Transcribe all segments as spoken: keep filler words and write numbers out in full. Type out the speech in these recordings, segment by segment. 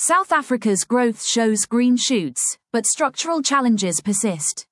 South Africa's growth shows green shoots, but structural challenges persist.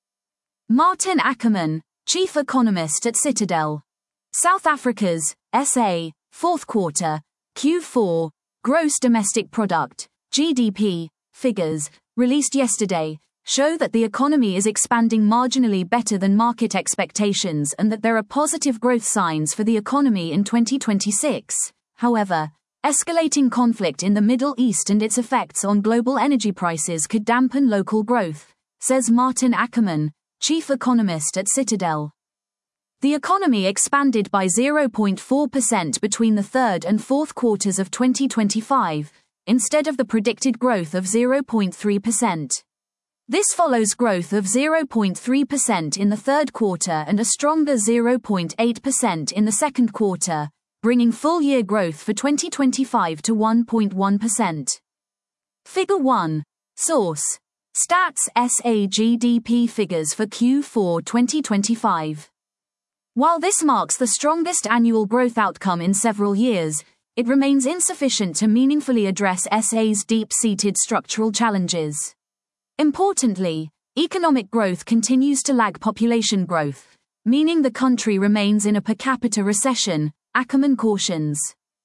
Martin Ackerman, chief economist at Citadel. South Africa's S A fourth quarter Q four gross domestic product G D P figures released yesterday show that the economy is expanding marginally better than market expectations and that there are positive growth signs for the economy in twenty twenty-six. However, escalating conflict in the Middle East and its effects on global energy prices could dampen local growth, says Martin Ackerman, chief economist at Citadel. The economy expanded by zero point four percent between the third and fourth quarters of twenty twenty-five, instead of the predicted growth of zero point three percent. This follows growth of zero point three percent in the third quarter and a stronger zero point eight percent in the second quarter, bringing full-year growth for twenty twenty-five to one point one percent. Figure one. Source: Stats S A G D P figures for Q four twenty twenty-five. While this marks the strongest annual growth outcome in several years, it remains insufficient to meaningfully address S A's deep-seated structural challenges. Importantly, economic growth continues to lag population growth, meaning the country remains in a per capita recession, Ackerman cautions.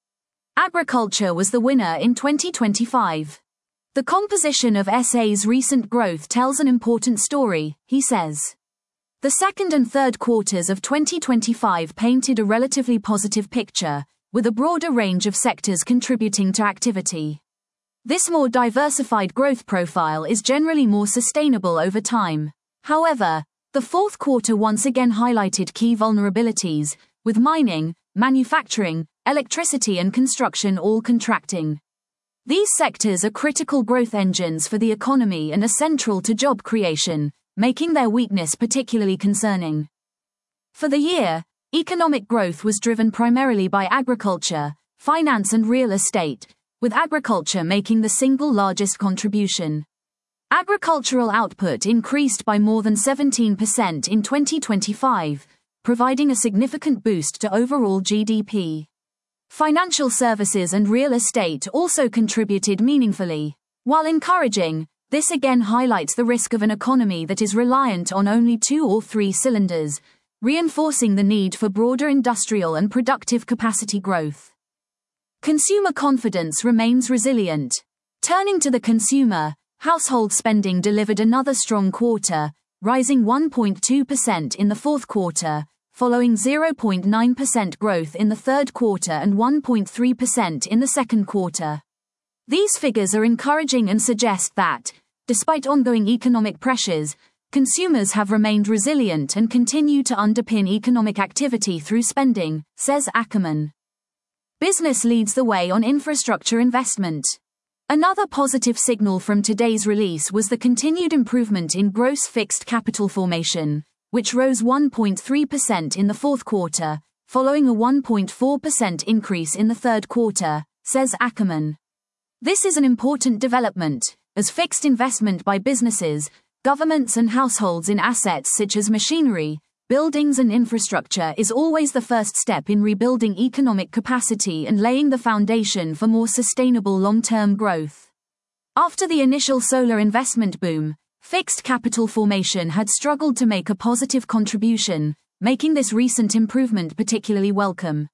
Agriculture was the winner in twenty twenty-five. The composition of S A's recent growth tells an important story, he says. The second and third quarters of twenty twenty-five painted a relatively positive picture, with a broader range of sectors contributing to activity. This more diversified growth profile is generally more sustainable over time. However, the fourth quarter once again highlighted key vulnerabilities, with mining, manufacturing, electricity and construction all contracting. These sectors are critical growth engines for the economy and are central to job creation, making their weakness particularly concerning. For the year, economic growth was driven primarily by agriculture, finance and real estate, with agriculture making the single largest contribution. Agricultural output increased by more than seventeen percent in twenty twenty-five, providing a significant boost to overall G D P. Financial services and real estate also contributed meaningfully. While encouraging, this again highlights the risk of an economy that is reliant on only two or three cylinders, reinforcing the need for broader industrial and productive capacity growth. Consumer confidence remains resilient. Turning to the consumer, household spending delivered another strong quarter, rising one point two percent in the fourth quarter, following zero point nine percent growth in the third quarter and one point three percent in the second quarter. These figures are encouraging and suggest that, despite ongoing economic pressures, consumers have remained resilient and continue to underpin economic activity through spending, says Ackerman. Business leads the way on infrastructure investment. Another positive signal from today's release was the continued improvement in gross fixed capital formation, which rose one point three percent in the fourth quarter, following a one point four percent increase in the third quarter, says Ackerman. This is an important development, as fixed investment by businesses, governments and households in assets such as machinery, buildings and infrastructure is always the first step in rebuilding economic capacity and laying the foundation for more sustainable long-term growth. After the initial solar investment boom, fixed capital formation had struggled to make a positive contribution, making this recent improvement particularly welcome.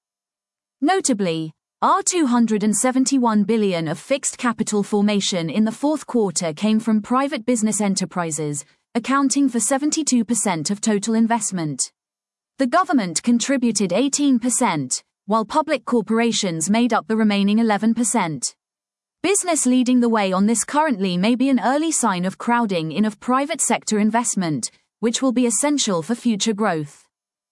Notably, two hundred seventy-one billion dollars of fixed capital formation in the fourth quarter came from private business enterprises, accounting for seventy-two percent of total investment. The government contributed eighteen percent, while public corporations made up the remaining eleven percent. Business leading the way on this currently may be an early sign of crowding in of private sector investment, which will be essential for future growth.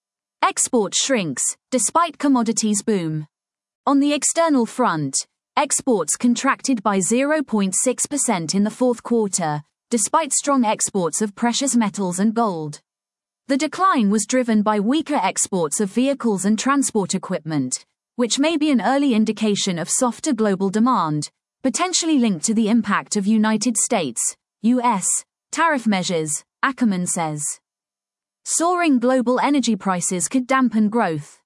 Export shrinks, despite commodities boom. On the external front, exports contracted by zero point six percent in the fourth quarter, despite strong exports of precious metals and gold. The decline was driven by weaker exports of vehicles and transport equipment, which may be an early indication of softer global demand, potentially linked to the impact of United States, U S, tariff measures, Ackerman says. Soaring global energy prices could dampen growth.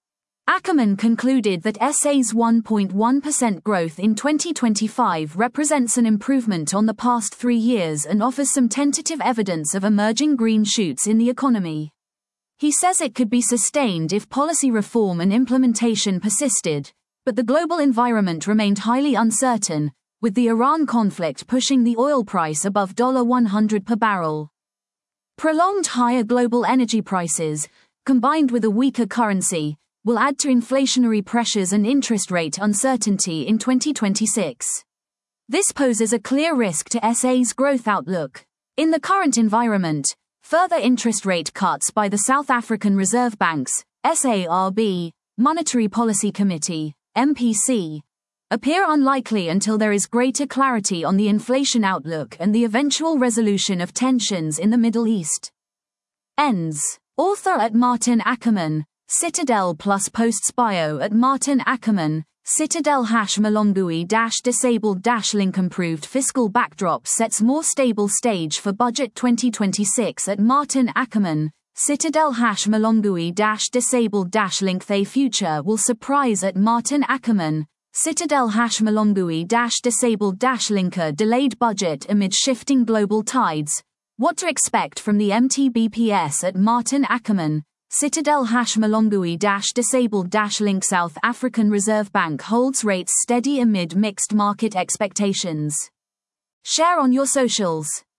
Ackerman concluded that S A's one point one percent growth in twenty twenty-five represents an improvement on the past three years and offers some tentative evidence of emerging green shoots in the economy. He says it could be sustained if policy reform and implementation persisted, but the global environment remained highly uncertain, with the Iran conflict pushing the oil price above one hundred dollars per barrel. Prolonged higher global energy prices, combined with a weaker currency, will add to inflationary pressures and interest rate uncertainty in twenty twenty-six. This poses a clear risk to S A's growth outlook. In the current environment, further interest rate cuts by the South African Reserve Bank's S A R B, Monetary Policy Committee, M P C, appear unlikely until there is greater clarity on the inflation outlook and the eventual resolution of tensions in the Middle East. Ends. Author at Martin Ackerman, Citadel plus posts bio at Martin Ackerman, Citadel hash Malongui dash disabled dash link improved fiscal backdrop sets more stable stage for budget twenty twenty-six at Martin Ackerman, Citadel hash Malongui dash disabled dash link they future will surprise at Martin Ackerman, Citadel hash Malongui dash disabled dash linker delayed budget amid shifting global tides. What to expect from the M T B P S at Martin Ackerman, Citadel hash Malongui dash disabled dash link South African Reserve Bank holds rates steady amid mixed market expectations. Share on your socials.